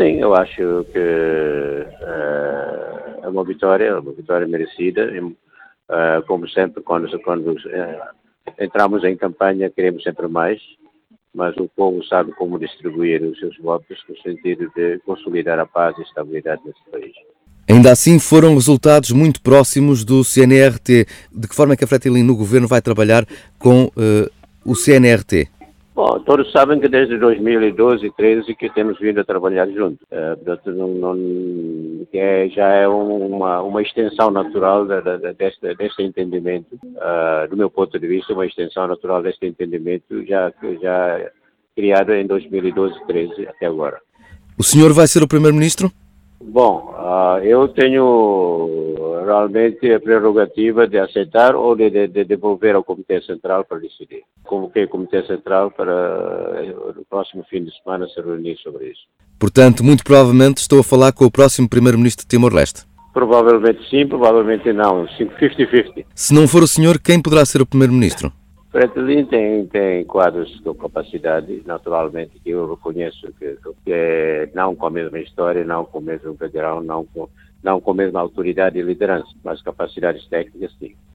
Sim, eu acho que é uma vitória merecida. Como sempre, quando entramos em campanha, queremos sempre mais, mas o povo sabe como distribuir os seus votos no sentido de consolidar a paz e a estabilidade nesse país. Ainda assim, foram resultados muito próximos do CNRT. De que forma é que a Fretilin no governo vai trabalhar com o CNRT? Bom, todos sabem que desde 2012 e 2013 que temos vindo a trabalhar juntos. Portanto, já é uma extensão natural deste entendimento. Do meu ponto de vista, uma extensão natural deste entendimento já criado em 2012 e 2013 até agora. O senhor vai ser o primeiro-ministro? Bom, eu tenho realmente a prerrogativa de aceitar ou de devolver ao Comitê Central para decidir. Convoquei o Comitê Central para no próximo fim de semana se reunir sobre isso. Portanto, muito provavelmente estou a falar com o próximo primeiro-ministro de Timor-Leste. Provavelmente sim, provavelmente não. 50-50. Se não for o senhor, quem poderá ser o primeiro-ministro? Fretilin tem quadros com capacidade, naturalmente, que eu reconheço que não com a mesma história, não com o mesmo background, não com a mesma autoridade e liderança, mas capacidades técnicas sim.